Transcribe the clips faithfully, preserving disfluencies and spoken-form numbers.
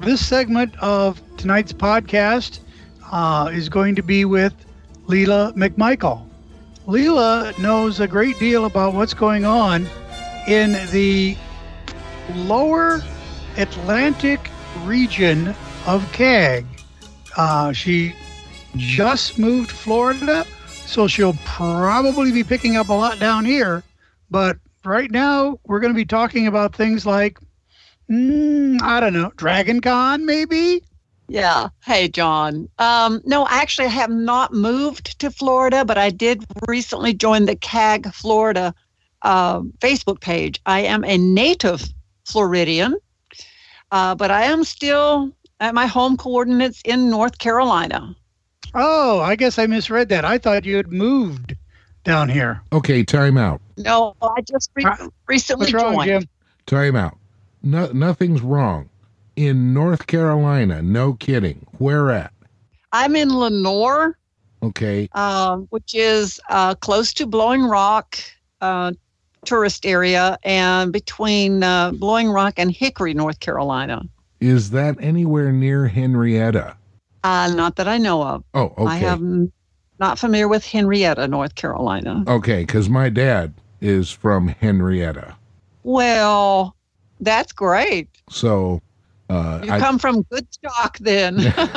this segment of tonight's podcast uh, is going to be with Leila McMichael. Leila knows a great deal about what's going on in the lower Atlantic region of C A G. Uh, she just moved to Florida, so she'll probably be picking up a lot down here. But right now, we're going to be talking about things like, mm, I don't know, Dragon Con, maybe? Yeah. Hey, John. Um, no, actually, I have not moved to Florida, but I did recently join the C A G Florida uh, Facebook page. I am a native Floridian, uh, but I am still at my home coordinates in North Carolina. Oh, I guess I misread that. I thought you had moved down here. Okay, time out. No, I just re- recently What's wrong, joined. Jim? Time out. No, nothing's wrong. In North Carolina, no kidding. Where at? I'm in Lenore, Okay. uh, which is uh, close to Blowing Rock uh, tourist area, and between uh, Blowing Rock and Hickory, North Carolina. Is that anywhere near Henrietta? Uh, not that I know of. Oh, okay. I am not familiar with Henrietta, North Carolina. Okay, because my dad is from Henrietta. Well, that's great. So... Uh, You I, come from good stock then.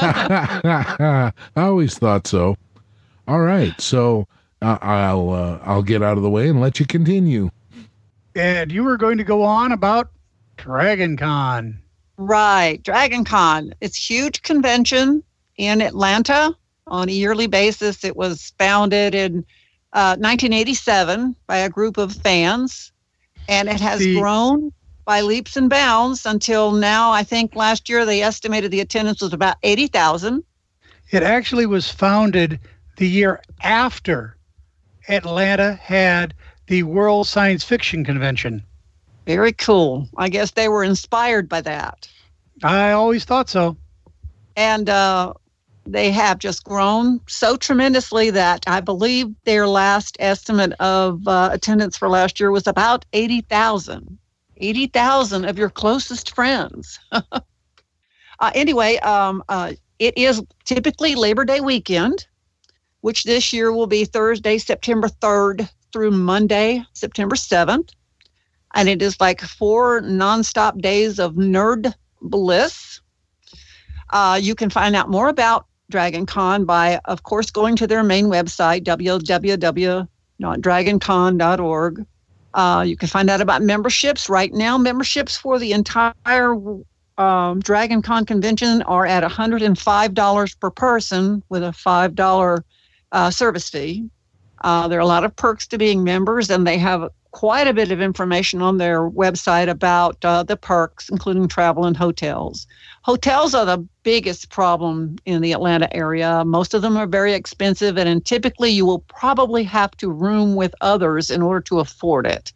I always thought so. All right, so uh, I'll uh, I'll get out of the way and let you continue. And you were going to go on about Dragon Con. Right. Dragon Con. It's a huge convention in Atlanta on a yearly basis. It was founded in uh, nineteen eighty-seven by a group of fans, and it has The- grown by leaps and bounds until now. I think last year they estimated the attendance was about eighty thousand. It actually was founded the year after Atlanta had the World Science Fiction Convention. Very cool. I guess they were inspired by that. I always thought so. And uh, they have just grown so tremendously that I believe their last estimate of uh, attendance for last year was about eighty thousand. eighty thousand of your closest friends. uh, anyway, um, uh, it is typically Labor Day weekend, which this year will be Thursday, September third through Monday, September seventh. And it is like four nonstop days of nerd bliss. Uh, you can find out more about Dragon Con by, of course, going to their main website, w w w dot dragon con dot org. Uh, you can find out about memberships. Right now, memberships for the entire um, Dragon Con convention are at one hundred five dollars per person with a five dollars uh, service fee. Uh, there are a lot of perks to being members, and they have quite a bit of information on their website about uh, the perks, including travel and hotels. Hotels are the biggest problem in the Atlanta area. Most of them are very expensive, and, and typically you will probably have to room with others in order to afford it.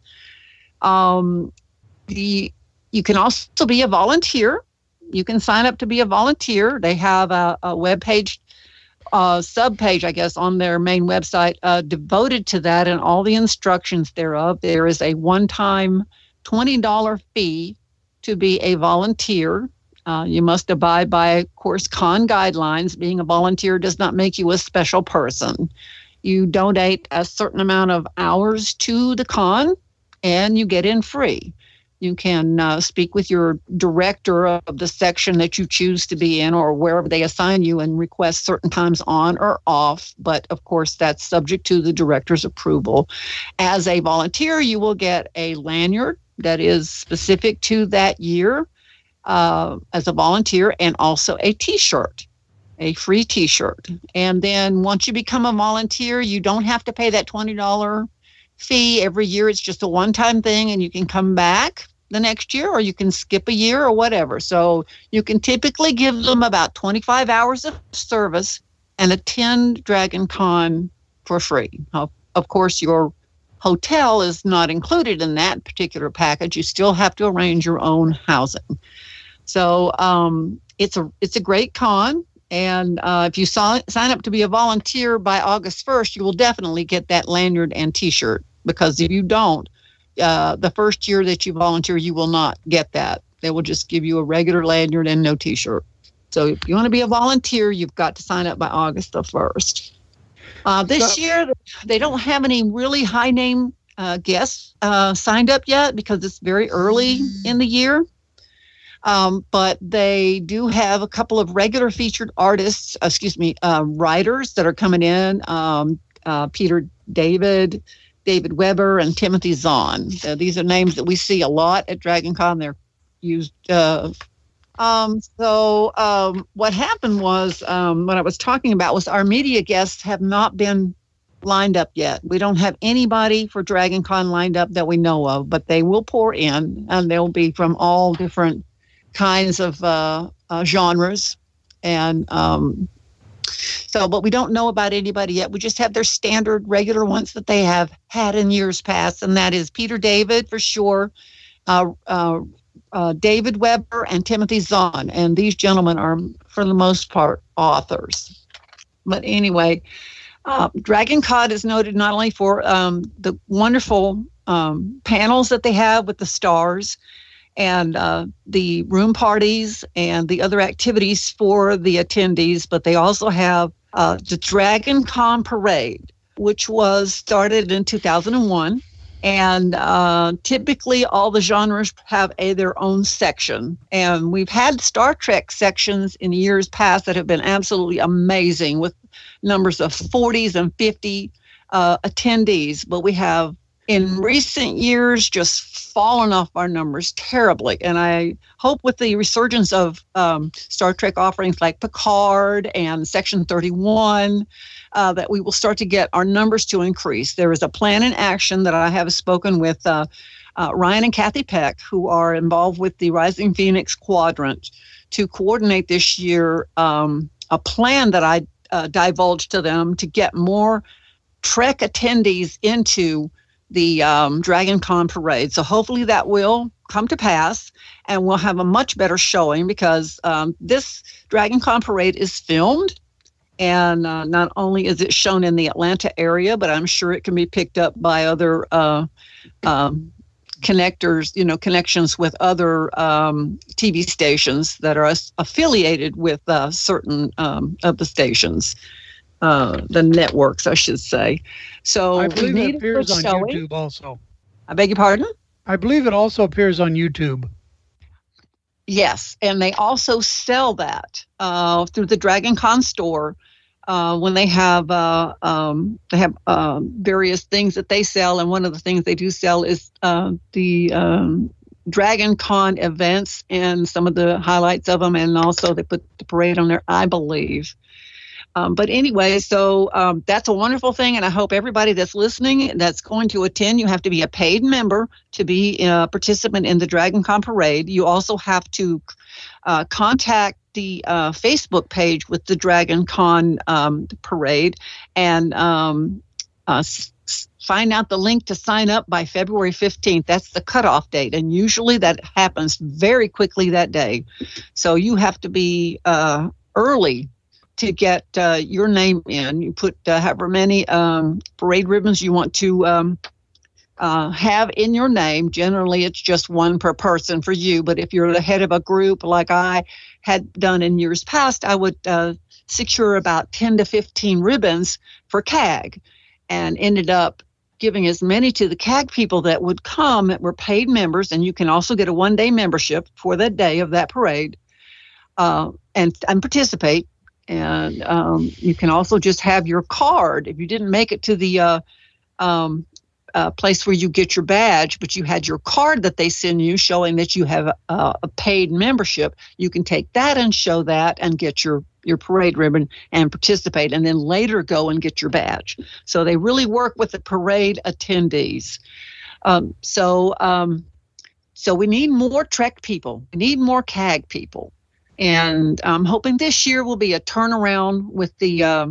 Um, the you can also be a volunteer. You can sign up to be a volunteer. They have a, a web page, uh, sub page, I guess, on their main website uh, devoted to that and all the instructions thereof. There is a one-time twenty dollars fee to be a volunteer. Uh, you must abide by, of course, con guidelines. Being a volunteer does not make you a special person. You donate a certain amount of hours to the con, and you get in free. You can uh, speak with your director of the section that you choose to be in or wherever they assign you and request certain times on or off. But, of course, that's subject to the director's approval. As a volunteer, you will get a lanyard that is specific to that year. Uh, as a volunteer, and also a T-shirt, a free T-shirt. And then once you become a volunteer, you don't have to pay that twenty dollars fee every year. It's just a one-time thing, and you can come back the next year, or you can skip a year or whatever. So you can typically give them about twenty-five hours of service and attend Dragon Con for free. Of, of course, your hotel is not included in that particular package. You still have to arrange your own housing. So um, it's a it's a great con, and uh, if you sign sign up to be a volunteer by August first, you will definitely get that lanyard and T-shirt. Because if you don't, uh, the first year that you volunteer, you will not get that They will just give you a regular lanyard and no T-shirt. So if you want to be a volunteer, you've got to sign up by August the first. Uh, this so, year, they don't have any really high-name uh, guests uh, signed up yet because it's very early in the year. Um, but they do have a couple of regular featured artists, excuse me, uh, writers that are coming in. Um, uh, Peter David, David Weber, and Timothy Zahn. Uh, these are names that we see a lot at DragonCon. They're used. Uh, um, so um, what happened was, um, what I was talking about was our media guests have not been lined up yet. We don't have anybody for DragonCon lined up that we know of, but they will pour in, and they'll be from all different kinds of uh, uh, genres. And um, so, but we don't know about anybody yet. We just have their standard regular ones that they have had in years past, and that is Peter David for sure, uh, uh, uh, David Weber, and Timothy Zahn. And these gentlemen are, for the most part, authors. But anyway, uh, DragonCon is noted not only for um, the wonderful um, panels that they have with the stars, and uh, the room parties and the other activities for the attendees, but they also have uh, the DragonCon Parade, which was started in two thousand one. And uh, typically all the genres have a their own section. And we've had Star Trek sections in years past that have been absolutely amazing with numbers of forties and fifty uh, attendees. But we have in recent years just fallen off our numbers terribly. And I hope with the resurgence of um, Star Trek offerings like Picard and Section thirty-one, uh, that we will start to get our numbers to increase. There is a plan in action that I have spoken with uh, uh, Ryan and Kathy Peck, who are involved with the Rising Phoenix Quadrant, to coordinate this year um, a plan that I uh, divulged to them to get more Trek attendees into the um, DragonCon Parade. So hopefully that will come to pass, and we'll have a much better showing, because um, this DragonCon Parade is filmed, and uh, not only is it shown in the Atlanta area, but I'm sure it can be picked up by other uh, um, connectors, you know, connections with other um, T V stations that are as- affiliated with uh, certain um, of the stations. Uh, the networks, I should say. So I believe we it appears on showing. YouTube also. I beg your pardon? I believe it also appears on YouTube. Yes, and they also sell that uh, through the DragonCon store uh, when they have uh, um, they have uh, various things that they sell, and one of the things they do sell is uh, the um, DragonCon events and some of the highlights of them, and also they put the parade on there, I believe. Um, but anyway, so um, that's a wonderful thing, and I hope everybody that's listening that's going to attend, you have to be a paid member to be a participant in the DragonCon Parade. You also have to uh, contact the uh, Facebook page with the DragonCon um, Parade and um, uh, s- find out the link to sign up by February fifteenth. That's the cutoff date, and usually that happens very quickly that day. So you have to be uh, early to get uh, your name in. You put uh, however many um, parade ribbons you want to um, uh, have in your name. Generally, it's just one per person for you. But if you're the head of a group like I had done in years past, I would uh, secure about ten to fifteen ribbons for C A G, and ended up giving as many to the C A G people that would come that were paid members. And you can also get a one-day membership for that day of that parade uh, and, and participate. And um, you can also just have your card. If you didn't make it to the uh, um, uh, place where you get your badge, but you had your card that they send you showing that you have a, a paid membership, you can take that and show that and get your, your parade ribbon and participate, and then later go and get your badge. So they really work with the parade attendees. Um, so, um, so we need more Trek people. We need more C A G people. And I'm hoping this year will be a turnaround with the um,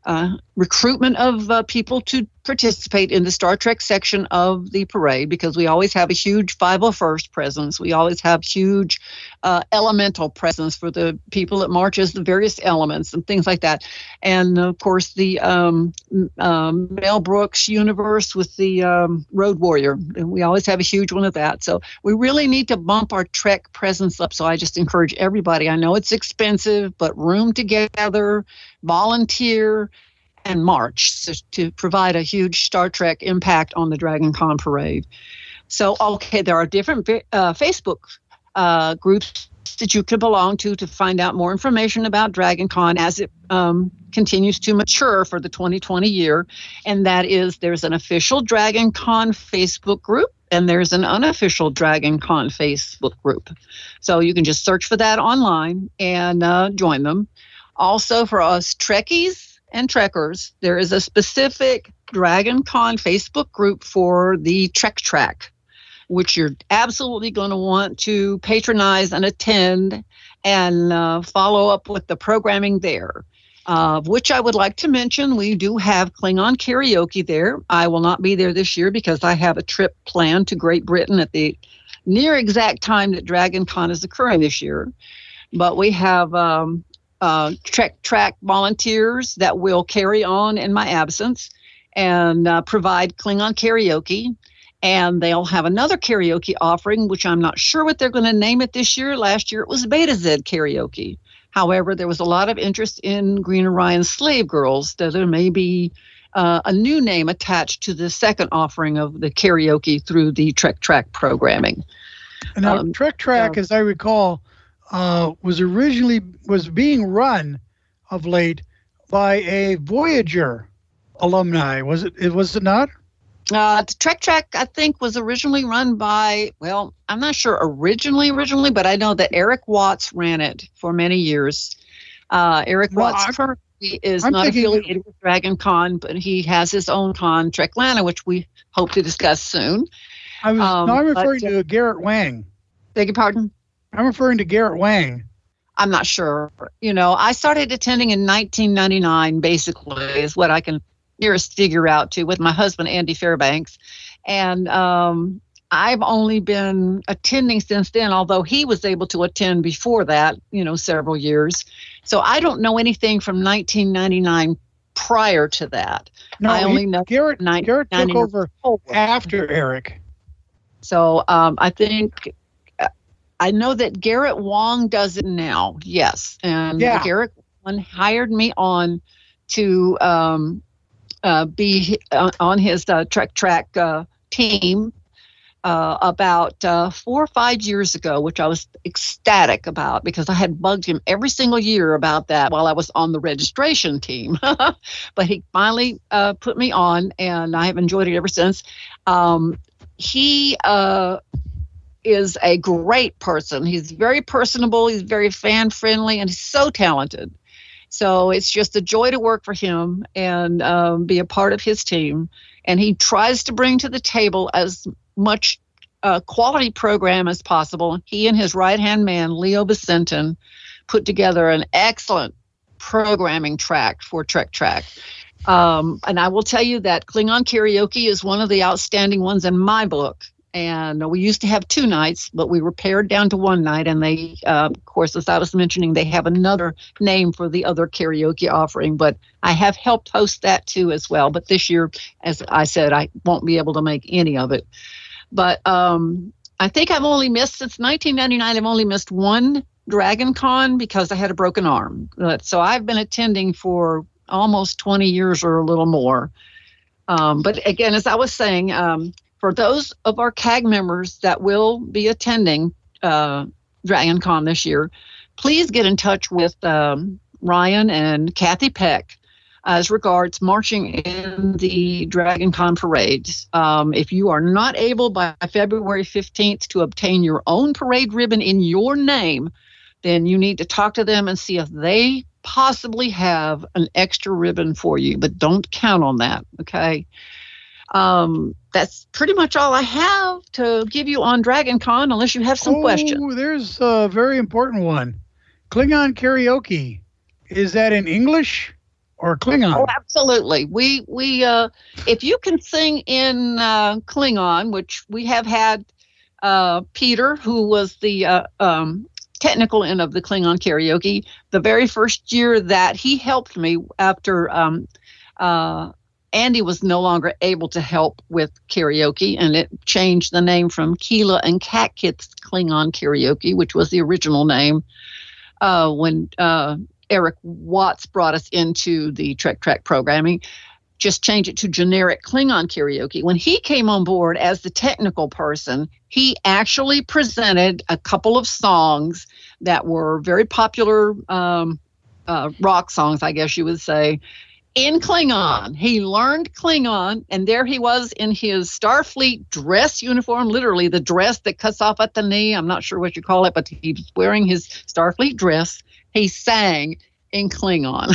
uh, recruitment of uh, people to participate in the Star Trek section of the parade, because we always have a huge five oh first presence. We always have huge uh, elemental presence for the people that march as the various elements and things like that. And of course, the um, um, Mel Brooks universe with the um, Road Warrior. And we always have a huge one of that. So we really need to bump our Trek presence up. So I just encourage everybody. I know it's expensive, but room together, volunteer, and march so to provide a huge Star Trek impact on the Dragon Con parade. So, okay, there are different uh, Facebook uh, groups that you could belong to to find out more information about Dragon Con as it um, continues to mature for the twenty twenty year. And that is, there's an official Dragon Con Facebook group, and there's an unofficial Dragon Con Facebook group. So you can just search for that online and uh, join them. Also, for us Trekkies and Trekkers, there is a specific Dragon Con Facebook group for the Trek Track, which you're absolutely going to want to patronize and attend and uh, follow up with the programming there. Uh, which I would like to mention, we do have Klingon karaoke there. I will not be there this year because I have a trip planned to Great Britain at the near exact time that Dragon Con is occurring this year. But we have um, uh, Trek Track volunteers that will carry on in my absence and uh, provide Klingon karaoke. And they'll have another karaoke offering, which I'm not sure what they're going to name it this year. Last year it was Beta Z karaoke. However, there was a lot of interest in Green Orion's Slave Girls, that there may be uh, a new name attached to the second offering of the karaoke through the Trek Track programming. And now, um, Trek Track, uh, as I recall, uh, was originally was being run of late by a Voyager alumni. Was it? it was it not? Uh, the Trek Track, I think, was originally run by, well, I'm not sure originally, originally, but I know that Eric Watts ran it for many years. Uh, Eric well, Watts I'm, currently is I'm not thinking, affiliated with Dragon Con, but he has his own con, Treklana, which we hope to discuss soon. I was, um, no, I'm referring but, to Garrett Wang. Beg your pardon? I'm referring to Garrett Wang. I'm not sure. You know, I started attending in nineteen ninety-nine, basically, is what I can nearest figure out to, with my husband, Andy Fairbanks. And um, I've only been attending since then, although he was able to attend before that, you know, several years. So I don't know anything from nineteen ninety-nine prior to that. No, I only he, know Garrett, Garrett took over after Eric. So um, I think, I know that Garrett Wang does it now, yes. And yeah. Garrett Wang hired me on to um, uh, be uh, on his uh, Trek Track uh, team uh, about uh, four or five years ago, which I was ecstatic about because I had bugged him every single year about that while I was on the registration team. But he finally uh, put me on, and I have enjoyed it ever since. Um, he uh, is a great person. He's very personable. He's very fan friendly, and he's so talented. So it's just a joy to work for him and um, be a part of his team. And he tries to bring to the table as much uh, quality program as possible. He and his right-hand man, Leo Vicentin, put together an excellent programming track for Trek Track. Um, and I will tell you that Klingon karaoke is one of the outstanding ones in my book. And we used to have two nights, but we were pared down to one night. And they, uh, of course, as I was mentioning, they have another name for the other karaoke offering. But I have helped host that too as well. But this year, as I said, I won't be able to make any of it. But um, I think I've only missed, since nineteen ninety-nine, I've only missed one Dragon Con because I had a broken arm. But, so I've been attending for almost twenty years or a little more. Um, but again, as I was saying, um, for those of our C A G members that will be attending uh, Dragon Con this year, please get in touch with um, Ryan and Kathy Peck as regards marching in the Dragon Con parade. Um, if you are not able by February fifteenth to obtain your own parade ribbon in your name, then you need to talk to them and see if they possibly have an extra ribbon for you, but don't count on that, okay? Um, that's pretty much all I have to give you on Dragon Con, unless you have some oh, questions. Oh, there's a very important one. Klingon karaoke. Is that in English or Klingon? Oh, absolutely. We we uh, if you can sing in uh, Klingon, which we have had uh, Peter, who was the uh, um, technical end of the Klingon karaoke, the very first year that he helped me after um, uh, Andy was no longer able to help with karaoke, and it changed the name from Keela and Cat Kit's Klingon Karaoke, which was the original name uh, when uh, Eric Watts brought us into the Trek Track programming. Just change it to generic Klingon karaoke. When he came on board as the technical person, he actually presented a couple of songs that were very popular um, uh, rock songs, I guess you would say, in Klingon. He learned Klingon, and there he was in his Starfleet dress uniform, literally the dress that cuts off at the knee. I'm not sure what you call it, but he was wearing his Starfleet dress. He sang in Klingon.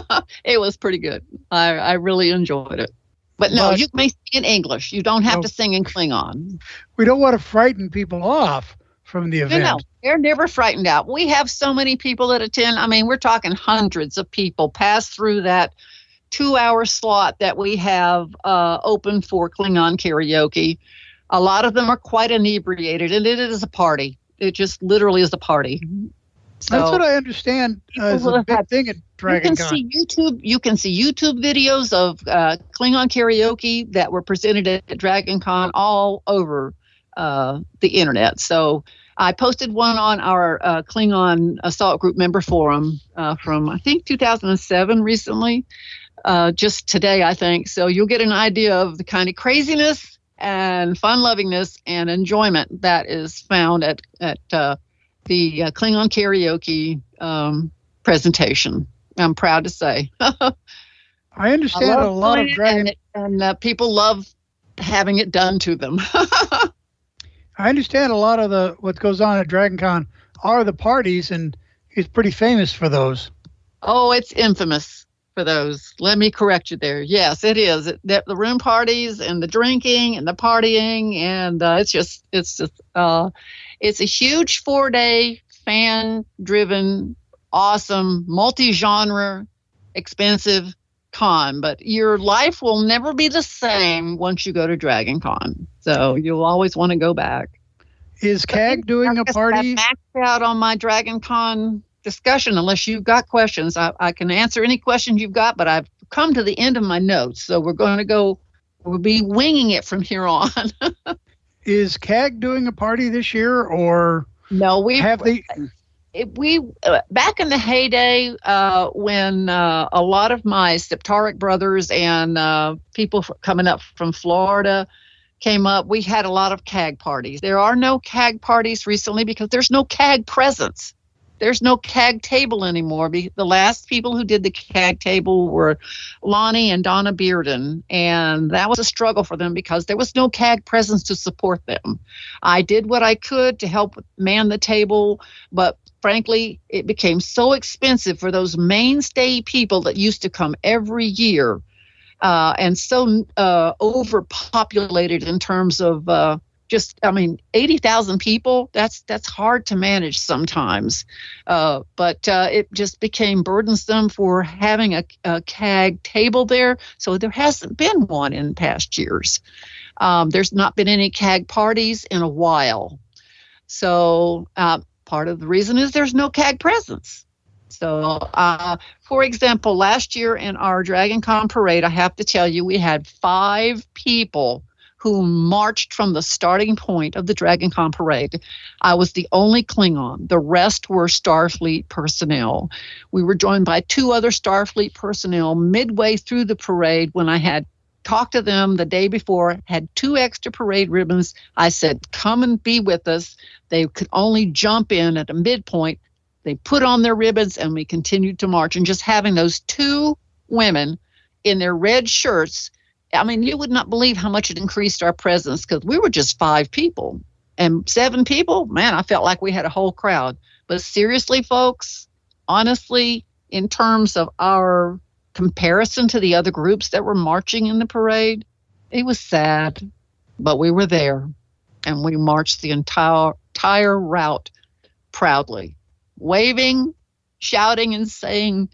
It was pretty good. I, I really enjoyed it. But no, but, you may sing in English. You don't have no, to sing in Klingon. We don't want to frighten people off from the event. No, no, they're never frightened out. We have so many people that attend. I mean, we're talking hundreds of people pass through that two-hour slot that we have uh, open for Klingon karaoke. A lot of them are quite inebriated, and it is a party. It just literally is a party. So, that's what I understand uh, is a big thing at Dragon you can Con. see YouTube. You can see YouTube videos of uh, Klingon karaoke that were presented at Dragon Con all over uh, the internet. So I posted one on our uh, Klingon Assault Group member forum uh, from, I think, two thousand seven recently, uh, just today, I think. So you'll get an idea of the kind of craziness and fun-lovingness and enjoyment that is found at, at uh, the uh, Klingon karaoke um, presentation. I'm proud to say. I understand I a lot of Dragon... And, and uh, people love having it done to them. I understand a lot of the what goes on at Dragon Con are the parties, and it's pretty famous for those. Oh, it's infamous for those. Let me correct you there. Yes, it is. It, the, the room parties and the drinking and the partying, and uh, it's just, it's just, uh, it's a huge four-day, fan-driven, awesome, multi-genre, expensive con. But your life will never be the same once you go to Dragon Con. So you'll always want to go back. Is C A G doing a party? I maxed out on my Dragon Con discussion. Unless you've got questions, I, I can answer any questions you've got. But I've come to the end of my notes, so we're going to go. We'll be winging it from here on. Is C A G doing a party this year, or no? We have the. We uh, back in the heyday uh, when uh, a lot of my Septaric brothers and uh, people f- coming up from Florida came up, we had a lot of C A G parties. There are no C A G parties recently because there's no C A G presence. There's no C A G table anymore. The last people who did the C A G table were Lonnie and Donna Bearden, and that was a struggle for them because there was no C A G presence to support them. I did what I could to help man the table, but frankly, it became so expensive for those mainstay people that used to come every year uh, and so uh, overpopulated in terms of uh, just, I mean, eighty thousand people, that's that's hard to manage sometimes. Uh, but uh, it just became burdensome for having a, a C A G table there. So there hasn't been one in past years. Um, there's not been any C A G parties in a while. So uh, part of the reason is there's no C A G presence. So, uh, for example, last year in our Dragon Con parade, I have to tell you, we had five people who marched from the starting point of the Dragon Con parade. I was the only Klingon. The rest were Starfleet personnel. We were joined by two other Starfleet personnel midway through the parade when I had talked to them the day before, had two extra parade ribbons. I said, come and be with us. They could only jump in at a midpoint. They put on their ribbons and we continued to march. And just having those two women in their red shirts, I mean, you would not believe how much it increased our presence because we were just five people. And seven people, man, I felt like we had a whole crowd. But seriously, folks, honestly, in terms of our comparison to the other groups that were marching in the parade, it was sad. But we were there, and we marched the entire, entire route proudly, waving, shouting, and saying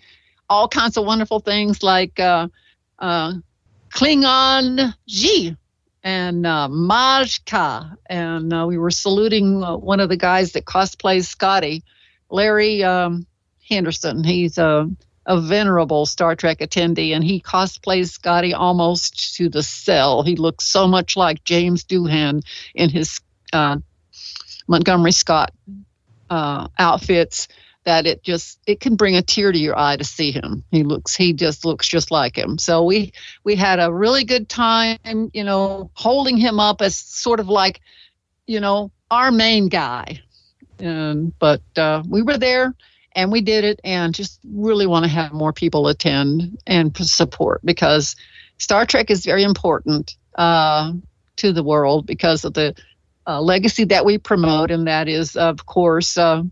all kinds of wonderful things like uh, uh, Klingon G and uh, Majka. And uh, we were saluting uh, one of the guys that cosplays Scotty, Larry um, Henderson. He's a, a venerable Star Trek attendee, and he cosplays Scotty almost to the cell. He looks so much like James Doohan in his uh, Montgomery Scott uh, outfits that it just, it can bring a tear to your eye to see him. He looks, he just looks just like him. So we, we had a really good time, you know, holding him up as sort of like, you know, our main guy. And, but uh, we were there and we did it, and just really want to have more people attend and support, because Star Trek is very important uh, to the world because of the uh, legacy that we promote. And that is, of course, uh,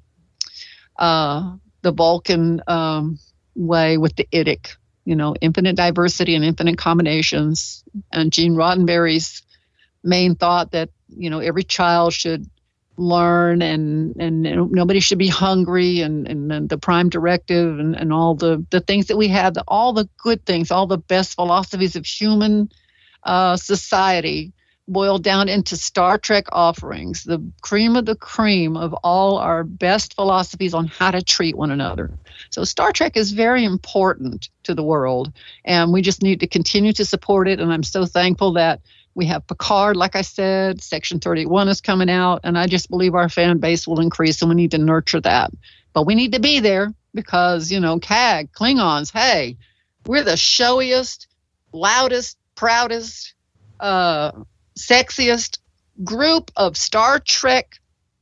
Uh, the Vulcan um, way with the I D I C, you know, infinite diversity and infinite combinations. And Gene Roddenberry's main thought that, you know, every child should learn and, and, and nobody should be hungry, and, and, and the prime directive and, and all the, the things that we have, the, all the good things, all the best philosophies of human uh, society boiled down into Star Trek offerings, the cream of the cream of all our best philosophies on how to treat one another. So Star Trek is very important to the world, and we just need to continue to support it. And I'm so thankful that we have Picard, like I said, Section thirty-one is coming out, and I just believe our fan base will increase, and we need to nurture that. But we need to be there because, you know, C A G, Klingons, hey, we're the showiest, loudest, proudest, uh, sexiest group of Star Trek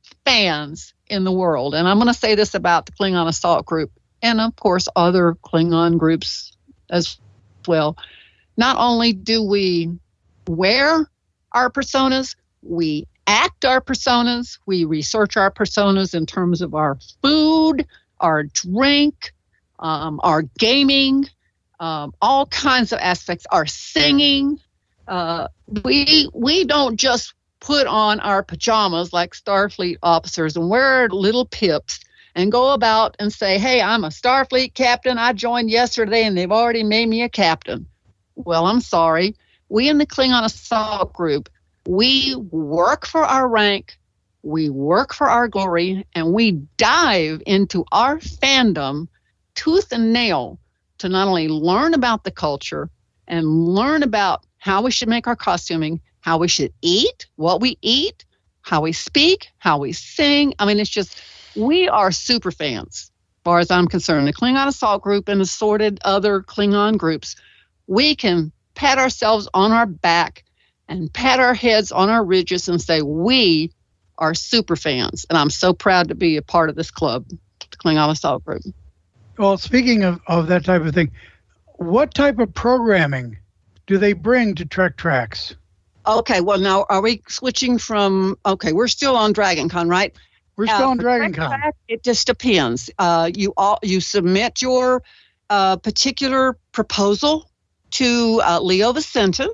fans in the world. And I'm going to say this about the Klingon Assault Group, and of course other Klingon groups as well. Not only do we wear our personas, we act our personas, we research our personas in terms of our food, our drink, um, our gaming, um, all kinds of aspects, our singing. Uh, we we don't just put on our pajamas like Starfleet officers and wear little pips and go about and say, hey, I'm a Starfleet captain. I joined yesterday and they've already made me a captain. Well, I'm sorry. We in the Klingon Assault Group, we work for our rank, we work for our glory, and we dive into our fandom tooth and nail to not only learn about the culture and learn about how we should make our costuming, how we should eat, what we eat, how we speak, how we sing. I mean, it's just, we are super fans, as far as I'm concerned. The Klingon Assault Group and assorted other Klingon groups, we can pat ourselves on our back and pat our heads on our ridges and say, we are super fans. And I'm so proud to be a part of this club, the Klingon Assault Group. Well, speaking of, of that type of thing, what type of programming do they bring to Trek Tracks? Okay, well, now are we switching from, okay, we're still on DragonCon, right? We're still uh, on DragonCon. Track, it just depends. Uh, you all you submit your uh, particular proposal to uh, Leo Vicentin.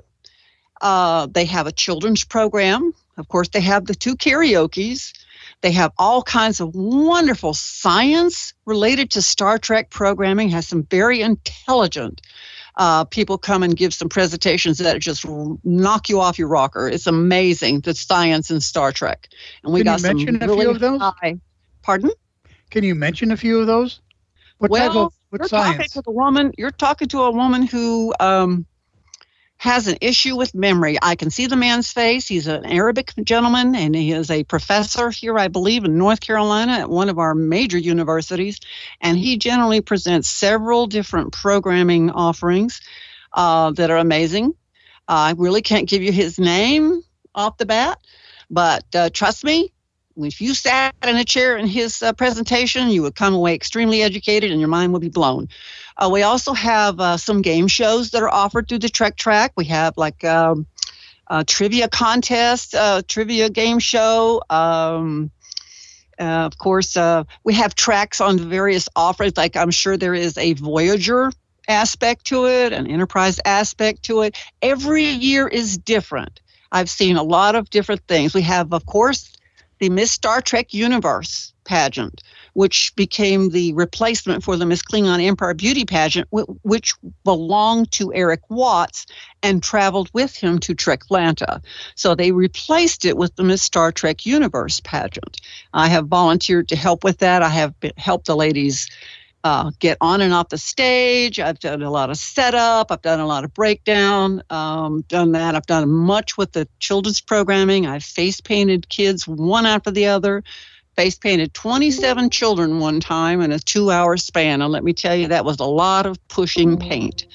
Uh, they have a children's program. Of course, they have the two karaokes. They have all kinds of wonderful science related to Star Trek programming, has some very intelligent Uh, people come and give some presentations that just knock you off your rocker. It's amazing, the science in Star Trek. And we Can got you mention some a really few of those? high. Pardon? Can you mention a few of those? What well, type of what you're science? talking to the woman. You're talking to a woman who um, has an issue with memory. I can see the man's face. He's an Arabic gentleman, and he is a professor here, I believe, in North Carolina at one of our major universities. And he generally presents several different programming offerings uh, that are amazing. Uh, I really can't give you his name off the bat, but uh, trust me, if you sat in a chair in his uh, presentation, you would come away extremely educated and your mind would be blown. Uh, we also have uh, some game shows that are offered through the Trek Track. We have like um, a trivia contest, uh, trivia game show. Um, uh, of course, uh, we have tracks on various offerings. Like I'm sure there is a Voyager aspect to it, an Enterprise aspect to it. Every year is different. I've seen a lot of different things. We have, of course, the Miss Star Trek Universe pageant, which became the replacement for the Miss Klingon Empire Beauty Pageant, which belonged to Eric Watts and traveled with him to Treklanta. So they replaced it with the Miss Star Trek Universe pageant. I have volunteered to help with that. I have been, helped the ladies uh, get on and off the stage. I've done a lot of setup. I've done a lot of breakdown. Um, done that. I've done much with the children's programming. I've face painted kids one after the other. Face painted twenty-seven children one time in a two-hour span. And let me tell you, that was a lot of pushing paint.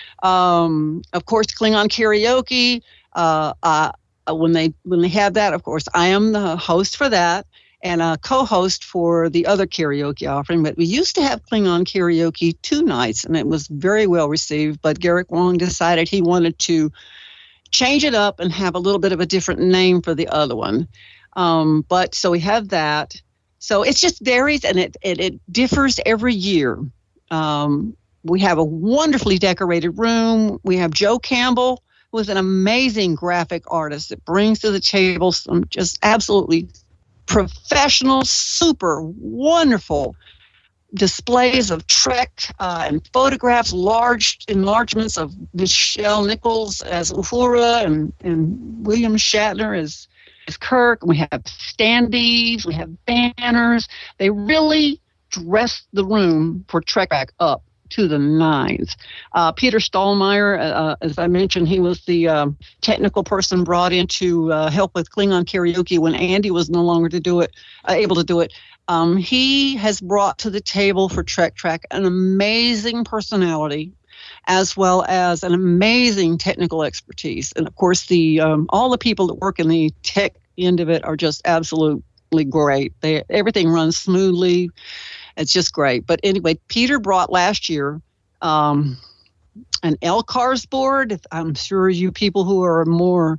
Um, of course, Klingon karaoke. Uh, uh, when they when they have that, of course, I am the host for that and a co-host for the other karaoke offering. But we used to have Klingon karaoke two nights, and it was very well received. But Garrick Wong decided he wanted to change it up and have a little bit of a different name for the other one. Um, but so we have that. So it just varies, and it it, it differs every year. Um, we have a wonderfully decorated room. We have Joe Campbell, who is an amazing graphic artist that brings to the table some just absolutely professional, super wonderful displays of Trek uh, and photographs, large enlargements of Michelle Nichols as Uhura and, and William Shatner as, as Kirk. We have standees, we have banners. They really dress the room for Trek back up to the nines. Uh, Peter Stallmeyer, uh, as I mentioned, he was the um, technical person brought in to uh, help with Klingon karaoke when Andy was no longer to do it, uh, able to do it. Um, he has brought to the table for Trek Track an amazing personality, as well as an amazing technical expertise. And of course, the um, all the people that work in the tech end of it are just absolutely great. They everything runs smoothly. It's just great. But anyway, Peter brought last year um, an L CARS board. I'm sure you people who are more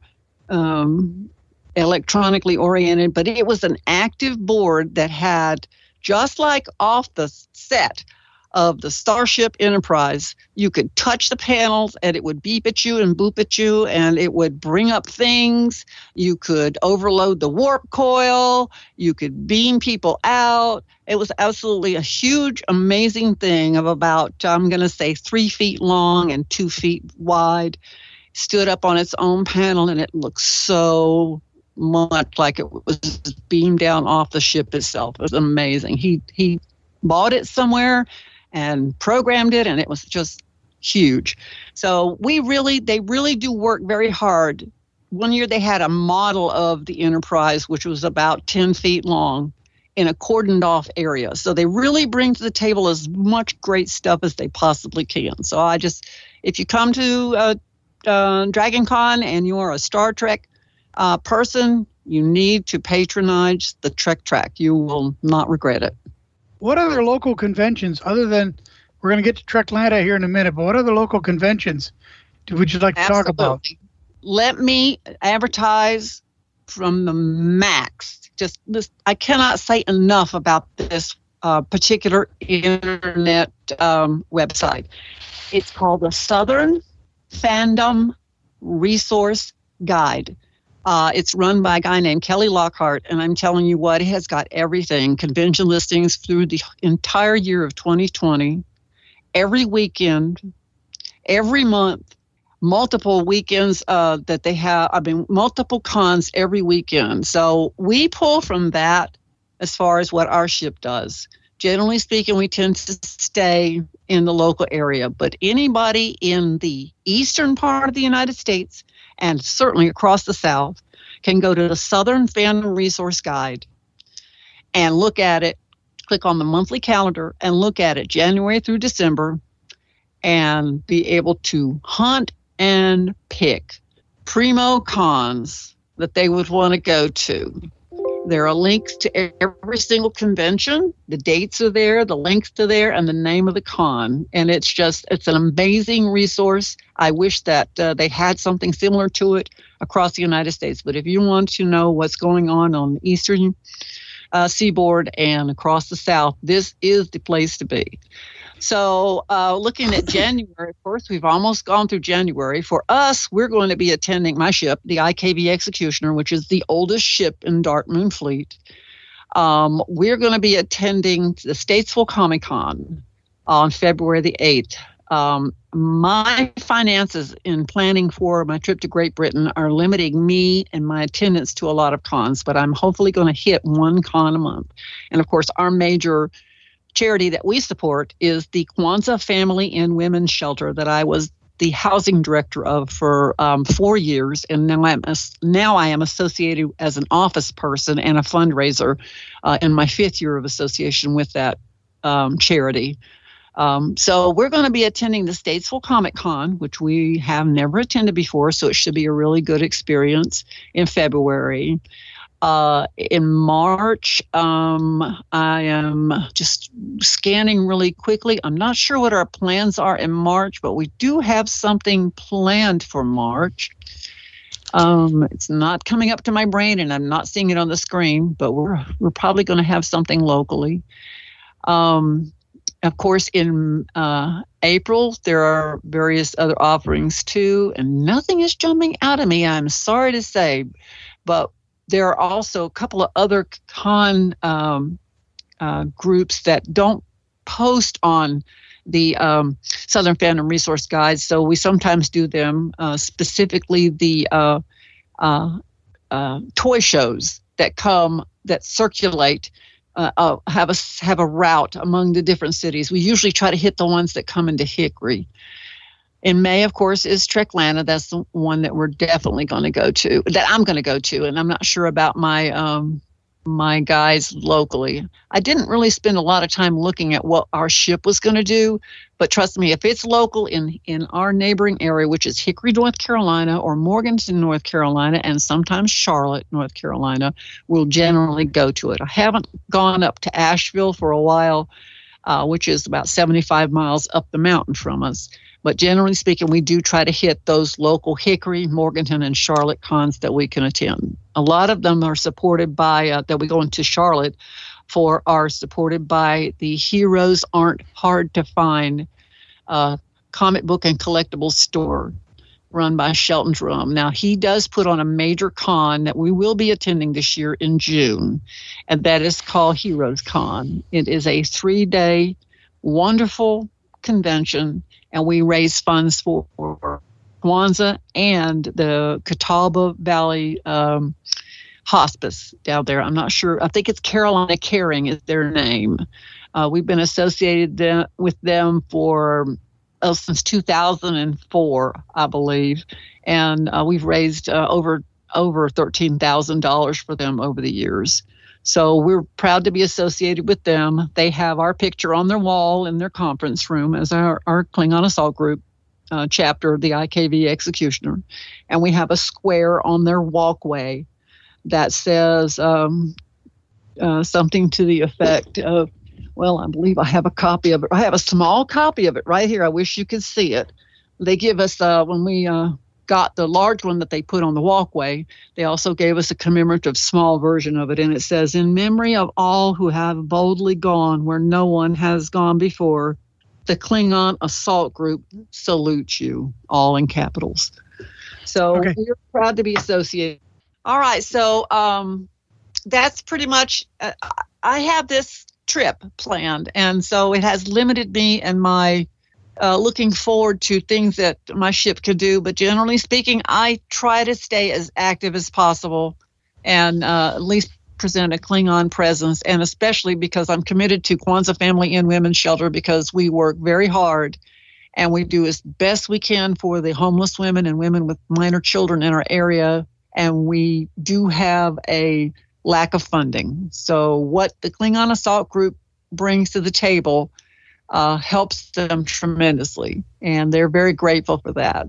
um, electronically oriented, but it was an active board that had, just like off the set of the Starship Enterprise, you could touch the panels and it would beep at you and boop at you and it would bring up things. You could overload the warp coil. You could beam people out. It was absolutely a huge, amazing thing of about, I'm going to say, three feet long and two feet wide. Stood up on its own panel and it looked so much like it was beamed down off the ship itself. It was amazing. He he bought it somewhere and programmed it, and it was just huge. So we really, they really do work very hard. One year they had a model of the Enterprise, which was about ten feet long in a cordoned off area. So they really bring to the table as much great stuff as they possibly can. So I just, if you come to uh, uh, Dragon Con and you are a Star Trek uh, person, you need to patronize the Trek Track. You will not regret it. What other local conventions, other than, we're going to get to Treklanta here in a minute, but what other local conventions would you like to Absolutely. talk about? Let me advertise from the max. Just this, I cannot say enough about this uh, particular internet um, website. It's called the Southern Fandom Resource Guide. Uh, it's run by a guy named Kelly Lockhart, and I'm telling you what, it has got everything. Convention listings through the entire year of twenty twenty, every weekend, every month, multiple weekends uh, that they have, I mean, multiple cons every weekend. So we pull from that as far as what our ship does. Generally speaking, we tend to stay in the local area, but anybody in the eastern part of the United States and certainly across the South can go to the Southern Fandom Resource Guide and look at it, click on the monthly calendar and look at it January through December and be able to hunt and pick primo cons that they would want to go to. There are links to every single convention. The dates are there, the links to there, and the name of the con. And it's just, it's an amazing resource. I wish that uh, they had something similar to it across the United States. But if you want to know what's going on on the eastern uh, seaboard and across the South, this is the place to be. So uh, looking at January, of course, we've almost gone through January. For us, we're going to be attending my ship, the I K V Executioner, which is the oldest ship in Dark Moon Fleet. Um, we're going to be attending the Statesville Comic Con on February the eighth. Um, my finances in planning for my trip to Great Britain are limiting me and my attendance to a lot of cons, but I'm hopefully going to hit one con a month. And of course, our major charity that we support is the Kwanzaa Family and Women's Shelter that I was the housing director of for um, four years, and now I'm now I am associated as an office person and a fundraiser uh, in my fifth year of association with that um, charity. Um, so we're going to be attending the Statesville Comic Con, which we have never attended before, so it should be a really good experience in February. Uh, in March, um, I am just scanning really quickly. I'm not sure what our plans are in March, but we do have something planned for March. Um, it's not coming up to my brain, and I'm not seeing it on the screen, but we're we're probably going to have something locally. Um, Of course, in uh, April, there are various other offerings too, and nothing is jumping out at me, I'm sorry to say, but there are also a couple of other con um, uh, groups that don't post on the um, Southern Fandom Resource Guide, so we sometimes do them, uh, specifically the uh, uh, uh, toy shows that come, that circulate Uh, uh, have a have a route among the different cities. We usually try to hit the ones that come into Hickory. In May, of course, is Treklanta. That's the one that we're definitely going to go to, that I'm going to go to, and I'm not sure about my um, my guys locally. I didn't really spend a lot of time looking at what our ship was going to do, but trust me, if it's local in, in our neighboring area, which is Hickory, North Carolina, or Morganton, North Carolina, and sometimes Charlotte, North Carolina, we'll generally go to it. I haven't gone up to Asheville for a while, uh, which is about seventy-five miles up the mountain from us. But generally speaking, we do try to hit those local Hickory, Morganton, and Charlotte cons that we can attend. A lot of them are supported by, uh, that we go into Charlotte for, are supported by the Heroes Aren't Hard to Find uh, comic book and collectibles store run by Shelton Drum. Now, he does put on a major con that we will be attending this year in June, and that is called Heroes Con. It is a three-day wonderful convention, and we raise funds for Kwanzaa and the Catawba Valley um, Hospice down there. I'm not sure. I think it's Carolina Caring is their name. Uh, we've been associated th- with them for uh, since two thousand four, I believe, and uh, we've raised uh, over over thirteen thousand dollars for them over the years. So we're proud to be associated with them. They have our picture on their wall in their conference room as our, our Klingon Assault Group uh, chapter of the I K V Executioner. And we have a square on their walkway that says um, uh, something to the effect of, well, I believe I have a copy of it. I have a small copy of it right here. I wish you could see it. They give us, uh, when we uh, got the large one that they put on the walkway, they also gave us a commemorative small version of it. And it says, "In memory of all who have boldly gone where no one has gone before, the Klingon Assault Group salutes you," all in capitals. So okay. We're proud to be associated. All right. So um, that's pretty much, uh, I have this trip planned. And so it has limited me and my uh, looking forward to things that my ship could do. But generally speaking, I try to stay as active as possible and uh, at least present a Klingon presence. And especially because I'm committed to Kwanzaa Family and Women's Shelter, because we work very hard and we do as best we can for the homeless women and women with minor children in our area. And we do have a lack of funding. So what the Klingon Assault Group brings to the table uh, helps them tremendously. And they're very grateful for that.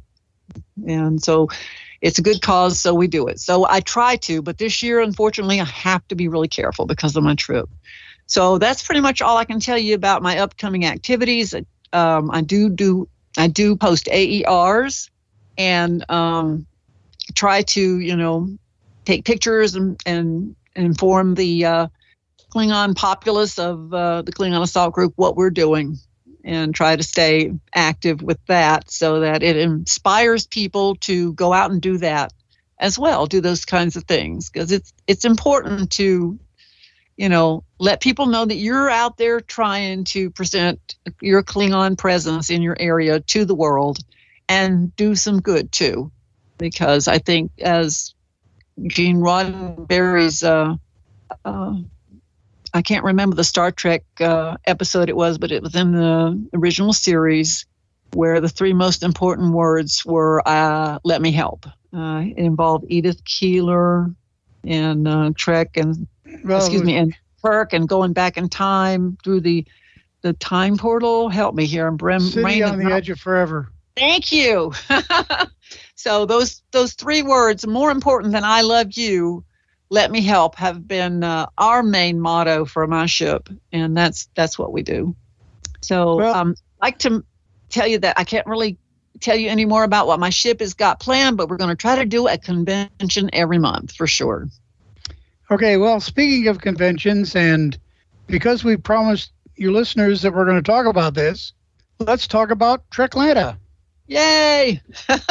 And so it's a good cause, so we do it. So I try to, but this year, unfortunately, I have to be really careful because of my trip. So that's pretty much all I can tell you about my upcoming activities. Um, I do do I do post A E Rs and um, try to, you know, take pictures and, and inform the uh, Klingon populace of uh, the Klingon Assault Group what we're doing, and try to stay active with that so that it inspires people to go out and do that as well, do those kinds of things, because it's it's important to you know, let people know that you're out there trying to present your Klingon presence in your area to the world and do some good too. Because I think, as Gene Roddenberry's, uh, uh, I can't remember the Star Trek uh, episode it was, but it was in the original series where the three most important words were, uh, let me help. Uh, it involved Edith Keeler and uh, Trek and, well, excuse me, and Kirk and going back in time through the the time portal. Help me here. I'm Brem, City on the Edge of Forever. Thank you. So those those three words, more important than I love you, let me help, have been uh, our main motto for my ship, and that's that's what we do. So well, um, I'd like to tell you that I can't really tell you any more about what my ship has got planned, but we're going to try to do a convention every month for sure. Okay, well, speaking of conventions, and because we promised you listeners that we're going to talk about this, let's talk about Treklanta. Yay!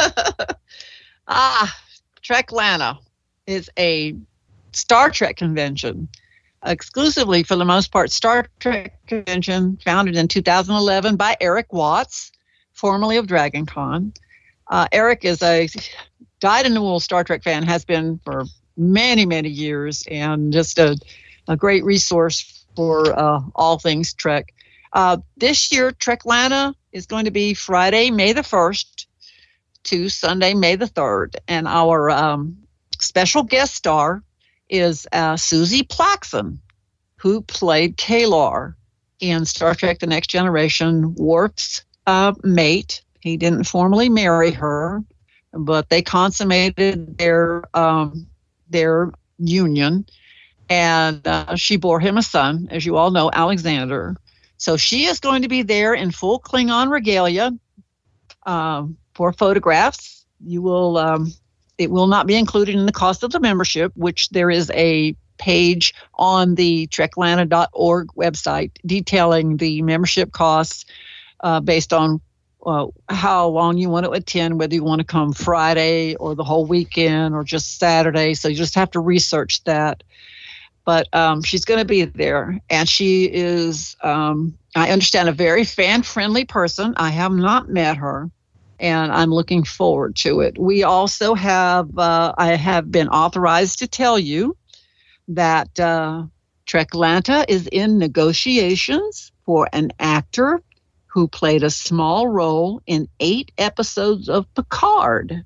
ah, Treklanta is a Star Trek convention, exclusively for the most part Star Trek convention, founded in two thousand eleven by Eric Watts, formerly of DragonCon. Uh, Eric is a dyed-in-the-wool Star Trek fan, has been for many, many years, and just a, a great resource for uh, all things Trek. Uh, this year, Treklanta is going to be Friday, May the first to Sunday, May the third. And our um, special guest star is uh, Suzie Plakson, who played Kalar in Star Trek The Next Generation, Worf's uh, mate. He didn't formally marry her, but they consummated their um, their union, and uh, she bore him a son, as you all know, Alexander. So she is going to be there in full Klingon regalia um, for photographs. You will, um, it will not be included in the cost of the membership, which there is a page on the treklanta dot org website detailing the membership costs uh, based on uh, how long you want to attend, whether you want to come Friday or the whole weekend or just Saturday. So you just have to research that. But um, she's going to be there, and she is, um, I understand, a very fan-friendly person. I have not met her, and I'm looking forward to it. We also have, uh, I have been authorized to tell you that uh, Treklanta is in negotiations for an actor who played a small role in eight episodes of Picard.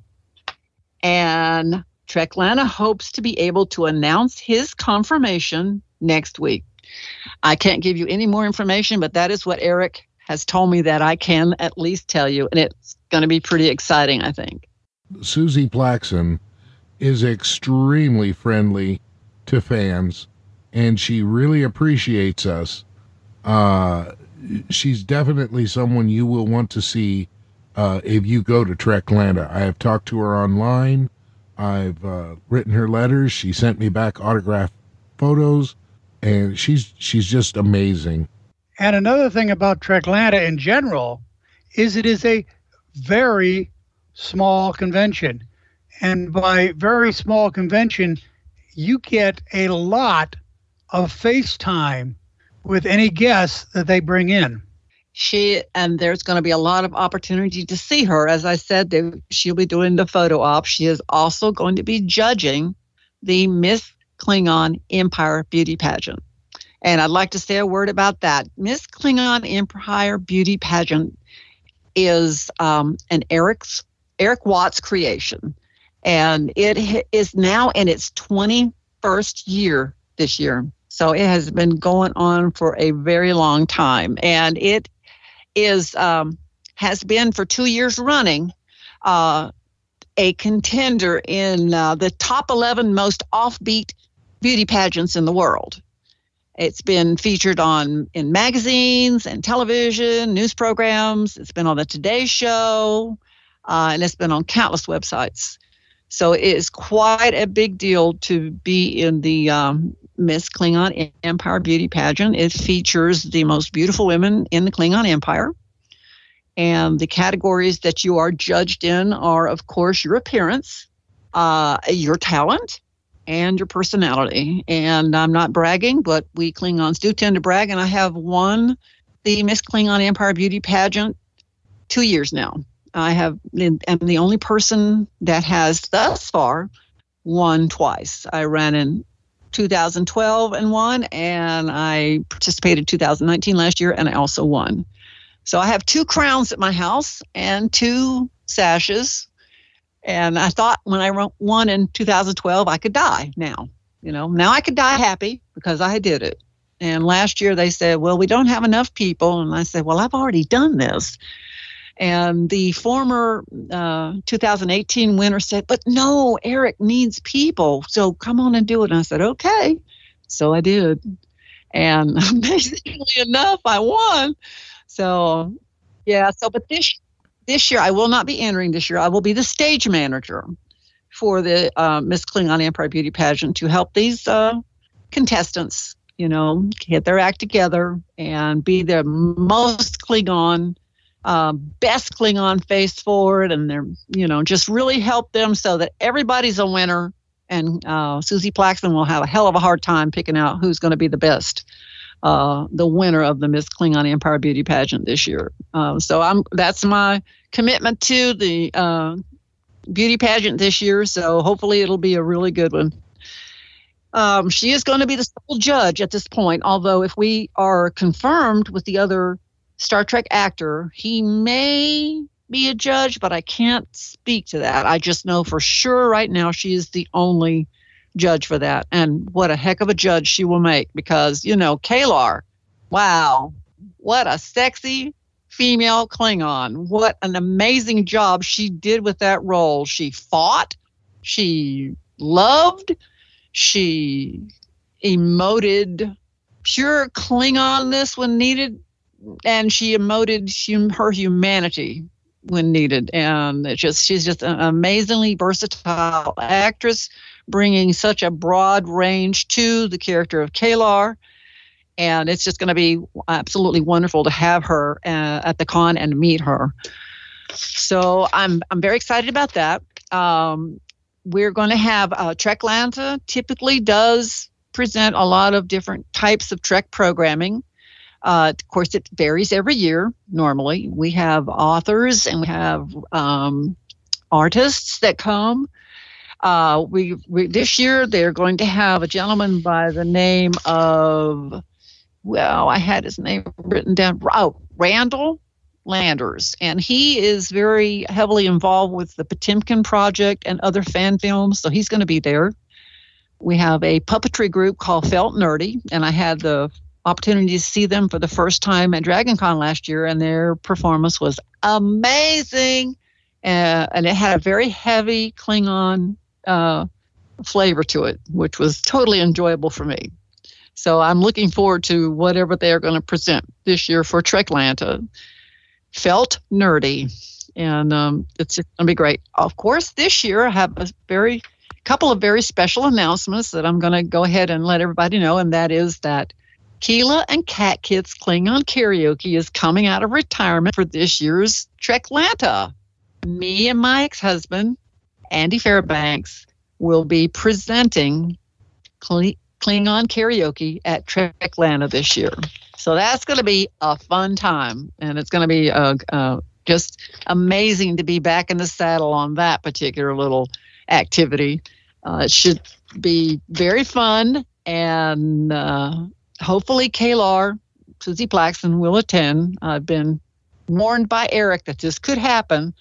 And Treklanta hopes to be able to announce his confirmation next week. I can't give you any more information, but that is what Eric has told me that I can at least tell you, and it's going to be pretty exciting, I think. Suzie Plakson is extremely friendly to fans, and she really appreciates us. Uh, she's definitely someone you will want to see uh, if you go to Treklanta. I have talked to her online. I've uh, written her letters. She sent me back autographed photos, and she's she's just amazing. And another thing about Treklanta in general is it is a very small convention. And by very small convention, you get a lot of face time with any guests that they bring in. She, and there's going to be a lot of opportunity to see her. As I said, they, she'll be doing the photo op. She is also going to be judging the Miss Klingon Empire Beauty Pageant. And I'd like to say a word about that. Miss Klingon Empire Beauty Pageant is um, an Eric's, Eric Watts creation. And it is now in its twenty-first year this year. So it has been going on for a very long time. And it is um, has been for two years running uh, a contender in uh, the top eleven most offbeat beauty pageants in the world. It's been featured on in magazines and television, news programs. It's been on the Today Show, uh, and it's been on countless websites. So it is quite a big deal to be in the um, Miss Klingon Empire Beauty Pageant. It features the most beautiful women in the Klingon Empire. And the categories that you are judged in are, of course, your appearance, uh, your talent, and your personality. And I'm not bragging, but we Klingons do tend to brag. And I have won the Miss Klingon Empire Beauty Pageant two years now. I have am the only person that has thus far won twice. I ran in two thousand twelve and won, and I participated two thousand nineteen last year, and I also won. So I have two crowns at my house and two sashes. And I thought when I won in two thousand twelve, I could die now. You know, now I could die happy because I did it. And last year they said, well, we don't have enough people. And I said, well, I've already done this. And the former uh, two thousand eighteen winner said, but no, Eric needs people. So come on and do it. And I said, okay. So I did. And amazingly enough, I won. So, yeah. So, but this This year, I will not be entering this year. I will be the stage manager for the uh, Miss Klingon Empire Beauty Pageant to help these uh, contestants, you know, get their act together and be their most Klingon, uh, best Klingon face forward. And they're, you know, just really help them so that everybody's a winner. And uh, Susie Plaxton will have a hell of a hard time picking out who's going to be the best. Uh, the winner of the Miss Klingon Empire Beauty Pageant this year. Uh, so I'm that's my commitment to the uh, beauty pageant this year. So hopefully it'll be a really good one. Um, she is going to be the sole judge at this point, although if we are confirmed with the other Star Trek actor, he may be a judge, but I can't speak to that. I just know for sure right now she is the only judge for that. And what a heck of a judge she will make, because, you know, Kalar, wow, what a sexy female Klingon. What an amazing job she did with that role. She fought, she loved, she emoted pure Klingonness when needed, and she emoted hum- her humanity when needed. And it just she's just an amazingly versatile actress, bringing such a broad range to the character of Kalar. And it's just going to be absolutely wonderful to have her uh, at the con and meet her. So I'm I'm very excited about that. Um, we're going to have uh, Treklanta typically does present a lot of different types of Trek programming. Uh, of course, it varies every year. Normally, we have authors and we have um, artists that come. Uh, we, we this year they're going to have a gentleman by the name of, well, I had his name written down. Oh, Randall Landers, and he is very heavily involved with the Potemkin Project and other fan films, so he's going to be there. We have a puppetry group called Felt Nerdy, and I had the opportunity to see them for the first time at DragonCon last year, and their performance was amazing, uh, and it had a very heavy Klingon uh, flavor to it, which was totally enjoyable for me. So I'm looking forward to whatever they are going to present this year for Treklanta. Felt Nerdy, and um, it's going to be great. Of course, this year I have a very couple of very special announcements that I'm going to go ahead and let everybody know, and that is that Keela and Cat Kids Klingon Karaoke is coming out of retirement for this year's Treklanta. Me and my ex-husband, Andy Fairbanks, will be presenting Klingon Karaoke at Treklanta this year. So that's going to be a fun time, and it's going to be uh, uh, just amazing to be back in the saddle on that particular little activity. Uh, it should be very fun, and uh, hopefully Kalar, Susie Plaxton, will attend. I've been warned by Eric that this could happen,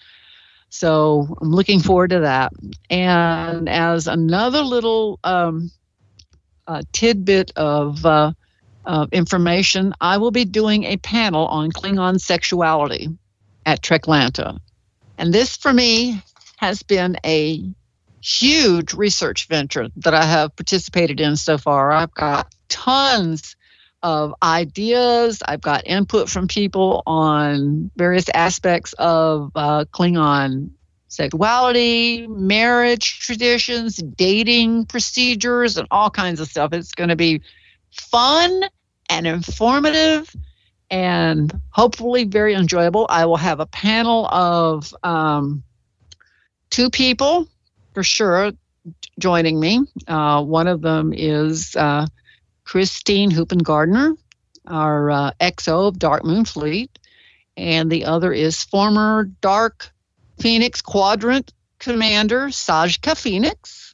so I'm looking forward to that. And as another little um, uh, tidbit of uh, uh, information, I will be doing a panel on Klingon sexuality at Treklanta. And this, for me, has been a huge research venture that I have participated in so far. I've got tons of ideas. I've got input from people on various aspects of uh, Klingon sexuality, marriage traditions, dating procedures, and all kinds of stuff. It's going to be fun and informative and hopefully very enjoyable. I will have a panel of um, two people for sure joining me. Uh, one of them is uh, Christine Hoopengardner, our uh, X O of Dark Moon Fleet, and the other is former Dark Phoenix Quadrant Commander Sajka Phoenix.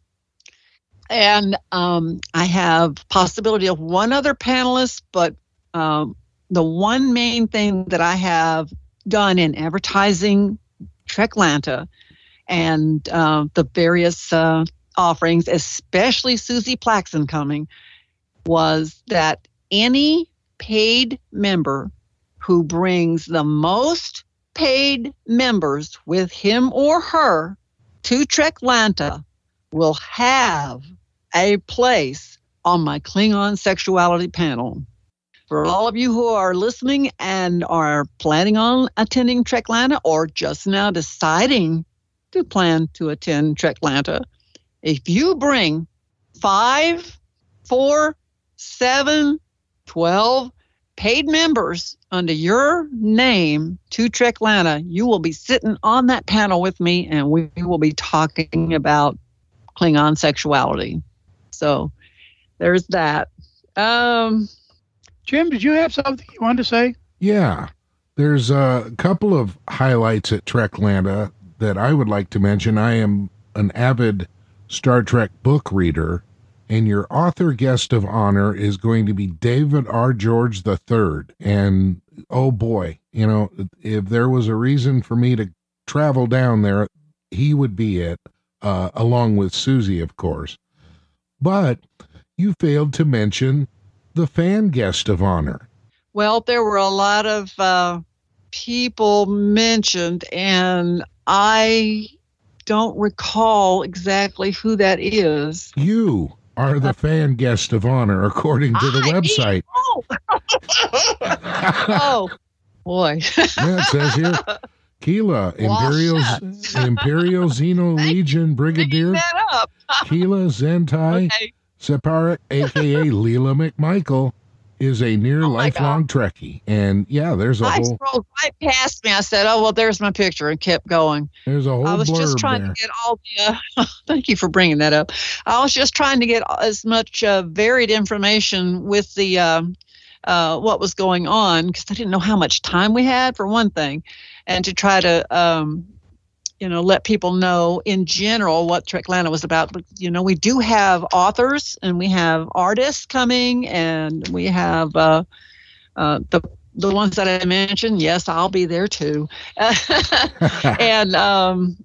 And um, I have possibility of one other panelist, but um, the one main thing that I have done in advertising Treklanta and uh, the various uh, offerings, especially Susie Plaxon coming, was that any paid member who brings the most paid members with him or her to Treklanta will have a place on my Klingon sexuality panel. For all of you who are listening and are planning on attending Treklanta or just now deciding to plan to attend Treklanta, if you bring five, four, seven, twelve paid members under your name to Treklanta, you will be sitting on that panel with me, and we will be talking about Klingon sexuality. So there's that. Um, Jim, did you have something you wanted to say? Yeah. There's a couple of highlights at Treklanta that I would like to mention. I am an avid Star Trek book reader, and your author guest of honor is going to be David R. George the third. And oh boy, you know, if there was a reason for me to travel down there, he would be it, uh, along with Susie, of course. But you failed to mention the fan guest of honor. Well, there were a lot of uh, people mentioned, and I don't recall exactly who that is. You are the fan guest of honor, according to the I, website. Oh, oh boy. Yeah, it says here, Keela, Imperial, Imperial Xeno Legion Brigadier, Keela Zentai Okay. Separat, a k a. Leela McMichael, is a near Oh lifelong Trekkie. And yeah, there's a I whole scrolled right past me. I said, oh, well, there's my picture, and kept going. there's a whole I was blurb just trying there. to get all the, uh, thank you for bringing that up. I was just trying to get as much uh, varied information with the, uh, uh, what was going on, because I didn't know how much time we had, for one thing, and to try to, um, you know, let people know in general what Treklanta was about. But, you know, we do have authors and we have artists coming, and we have uh, uh, the the ones that I mentioned. Yes, I'll be there too. and um,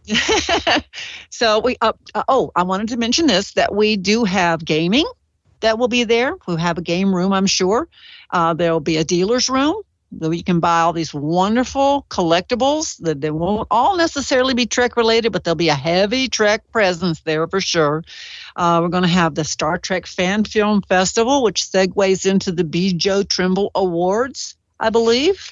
so we, uh, oh, I wanted to mention this, that we do have gaming that will be there. We'll have a game room, I'm sure. Uh, there'll be a dealer's room. You can buy all these wonderful collectibles that they won't all necessarily be Trek related, but there'll be a heavy Trek presence there for sure. Uh, we're going to have the Star Trek Fan Film Festival, which segues into the B. Joe Trimble Awards, I believe.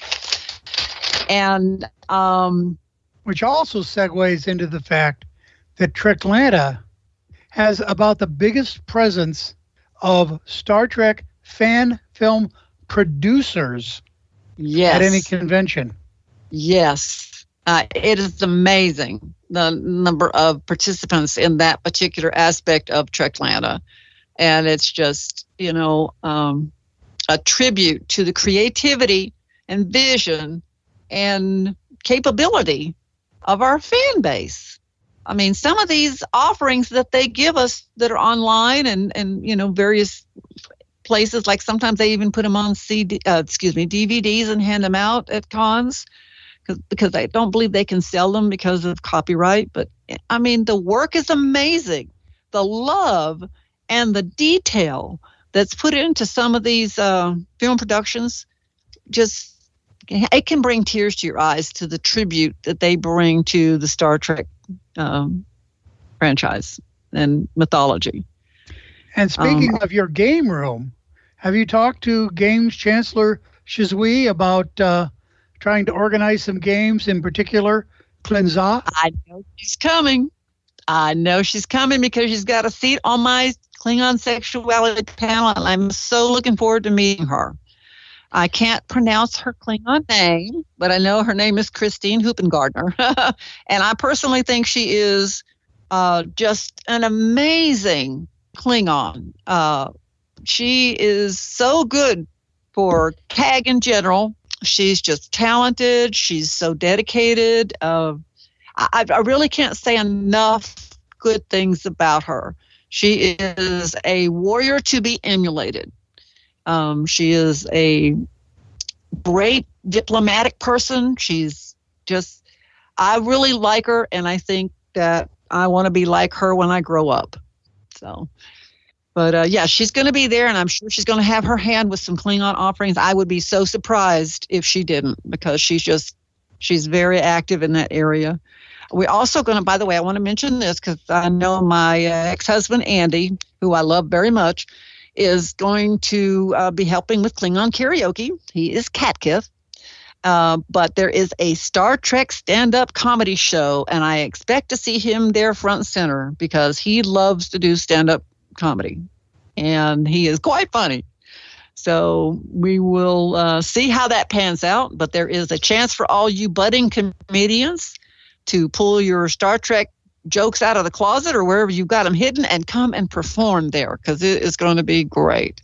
And um, Which also segues into the fact that Treklanta has about the biggest presence of Star Trek fan film producers yes, at any convention. Yes. Uh, it is amazing, the number of participants in that particular aspect of Treklanta. And it's just, you know, um, a tribute to the creativity and vision and capability of our fan base. I mean, some of these offerings that they give us that are online and, and you know, various places, like sometimes they even put them on C D, uh, excuse me, D V Ds and hand them out at cons, because because I don't believe they can sell them because of copyright. But I mean, the work is amazing. The love and the detail that's put into some of these uh, film productions, just it can bring tears to your eyes to the tribute that they bring to the Star Trek um, franchise and mythology. And speaking um, of your game room, have you talked to Games Chancellor Shizui about uh, trying to organize some games, in particular, Klinza? I know she's coming. I know she's coming because she's got a seat on my Klingon sexuality panel, and I'm so looking forward to meeting her. I can't pronounce her Klingon name, but I know her name is Christine Hoopengardner. And I personally think she is Uh, just an amazing Klingon. Uh, she is so good for C A G in general. She's just talented. She's so dedicated. Uh, I, I really can't say enough good things about her. She is a warrior to be emulated. Um, she is a great diplomatic person. She's just, I really like her, and I think that I want to be like her when I grow up. So, but uh, yeah, she's going to be there, and I'm sure she's going to have her hand with some Klingon offerings. I would be so surprised if she didn't, because she's just, she's very active in that area. We're also going to, by the way, I want to mention this because I know my uh, ex-husband, Andy, who I love very much, is going to uh, be helping with Klingon karaoke. He is Catkith. Uh, but there is a Star Trek stand-up comedy show, and I expect to see him there front and center because he loves to do stand-up comedy, and he is quite funny. So we will uh, see how that pans out, but there is a chance for all you budding comedians to pull your Star Trek jokes out of the closet or wherever you've got them hidden and come and perform there, because it is going to be great.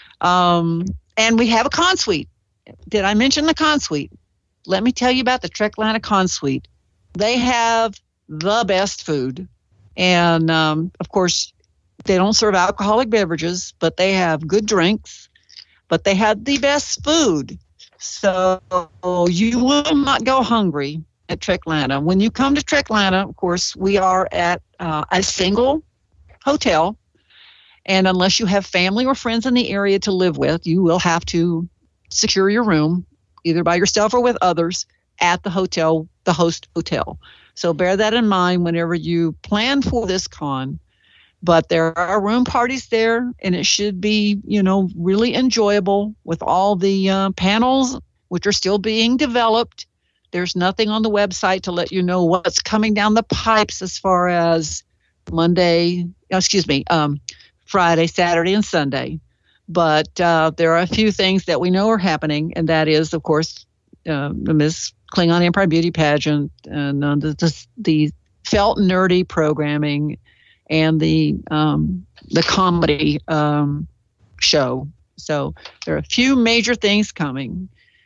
Um, and we have a con suite. Did I mention the con suite? Let me tell you about the Treklanta con suite. They have the best food. And, um, of course, they don't serve alcoholic beverages, but they have good drinks. But they have the best food. So you will not go hungry at Treklanta. When you come to Treklanta, of course, we are at uh, a single hotel. And unless you have family or friends in the area to live with, you will have to secure your room, either by yourself or with others, at the hotel, the host hotel. So bear that in mind whenever you plan for this con. But there are room parties there, and it should be, you know, really enjoyable with all the uh, panels, which are still being developed. There's nothing on the website to let you know what's coming down the pipes as far as Monday, excuse me, um, Friday, Saturday, and Sunday. But uh, there are a few things that we know are happening, and that is, of course, uh, the Miss Klingon Empire Beauty Pageant, and uh, the, the, the felt nerdy programming, and the um, the comedy um, show. So there are a few major things coming.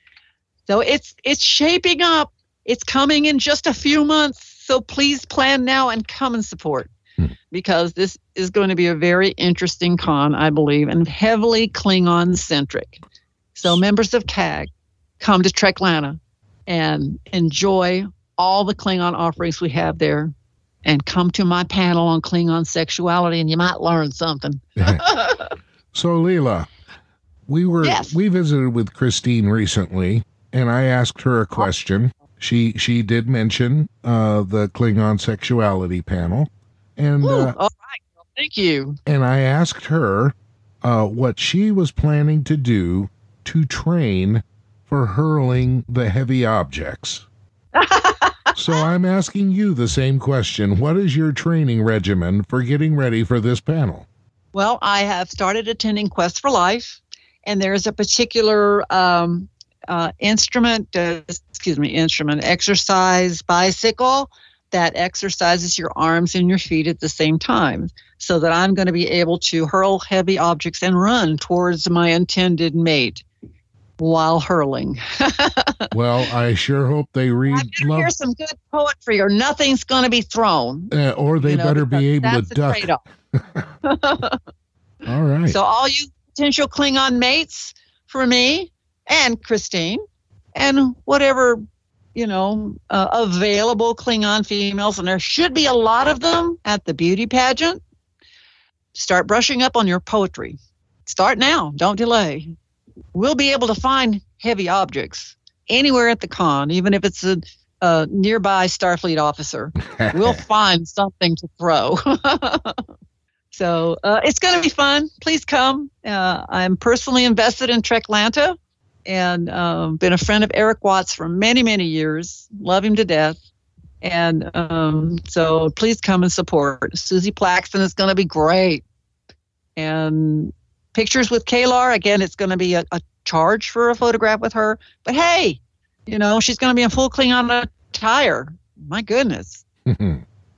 So it's it's shaping up. It's coming in just a few months. So please plan now and come and support, hmm. because this is going to be a very interesting con, I believe, and heavily Klingon-centric. So members of C A G, come to Treklanta and enjoy all the Klingon offerings we have there, and come to my panel on Klingon sexuality, and you might learn something. So, Leela, we were yes. we visited with Christine recently, and I asked her a question. She she did mention uh, the Klingon sexuality panel, and Ooh, uh, all right, well, thank you. And I asked her uh, what she was planning to do to train for hurling the heavy objects. So I'm asking you the same question. What is your training regimen for getting ready for this panel? Well, I have started attending Quest for Life, and there's a particular um, uh, instrument, uh, excuse me, instrument, exercise bicycle that exercises your arms and your feet at the same time, so that I'm going to be able to hurl heavy objects and run towards my intended mate while hurling. Well, I sure hope they read. I love- hear some good poetry, or nothing's going to be thrown. Uh, or they you know, better be able to that's duck. All right. So all you potential Klingon mates for me and Christine, and whatever, you know, uh, available Klingon females, and there should be a lot of them at the beauty pageant, start brushing up on your poetry. Start now. Don't delay. We'll be able to find heavy objects anywhere at the con, even if it's a, a nearby Starfleet officer. We'll find something to throw. So uh, it's going to be fun. Please come. Uh, I'm personally invested in Treklanta, and um, been a friend of Eric Watts for many, many years. Love him to death. And um, so please come and support. Susie Plaxton is going to be great. And pictures with Kalar, again, it's going to be a, a charge for a photograph with her. But hey, you know, she's going to be in full Klingon attire. My goodness.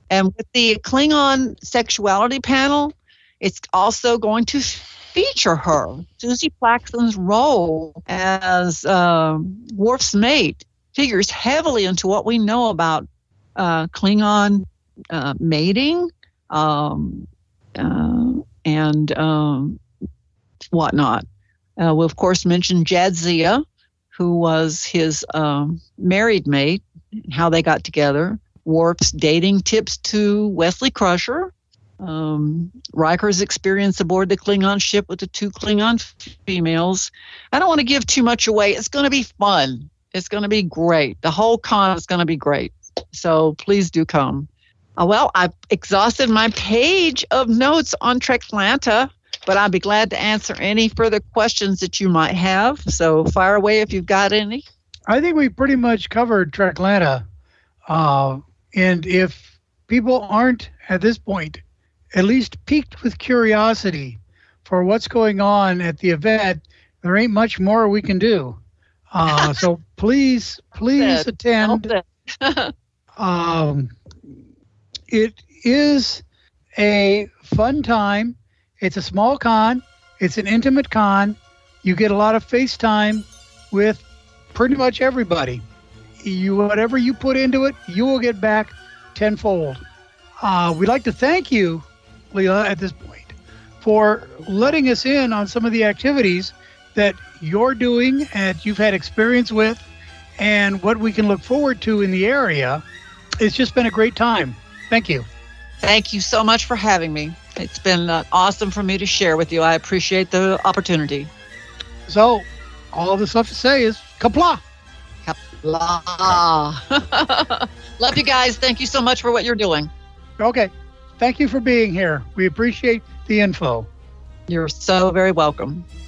And with the Klingon sexuality panel, it's also going to feature her. Suzie Plakson's role as uh, Worf's mate figures heavily into what we know about uh, Klingon uh, mating um, uh, and um, whatnot. Uh, we'll, of course, mention Jadzia, who was his um, married mate, how they got together. Worf's dating tips to Wesley Crusher. Um, Riker's experience aboard the Klingon ship with the two Klingon females. I don't want to give too much away. It's going to be fun. It's going to be great. The whole con is going to be great. So please do come. Uh, well, I've exhausted my page of notes on Treklanta, but I'll be glad to answer any further questions that you might have. So fire away if you've got any. I think we pretty much covered Treklanta. Uh, and if people aren't at this point at least piqued with curiosity for what's going on at the event, there ain't much more we can do. Uh, so please, please attend. um, it is a fun time. It's a small con. It's an intimate con. You get a lot of FaceTime with pretty much everybody. You, whatever you put into it, you will get back tenfold. Uh, we'd like to thank you, Leela, at this point, for letting us in on some of the activities that you're doing and you've had experience with and what we can look forward to in the area. It's just been a great time. Thank you. Thank you so much for having me. It's been uh, awesome for me to share with you. I appreciate the opportunity. So, all that's left to say is Qapla'. Qapla'. Love you guys. Thank you so much for what you're doing. Okay. Thank you for being here. We appreciate the info. You're so very welcome.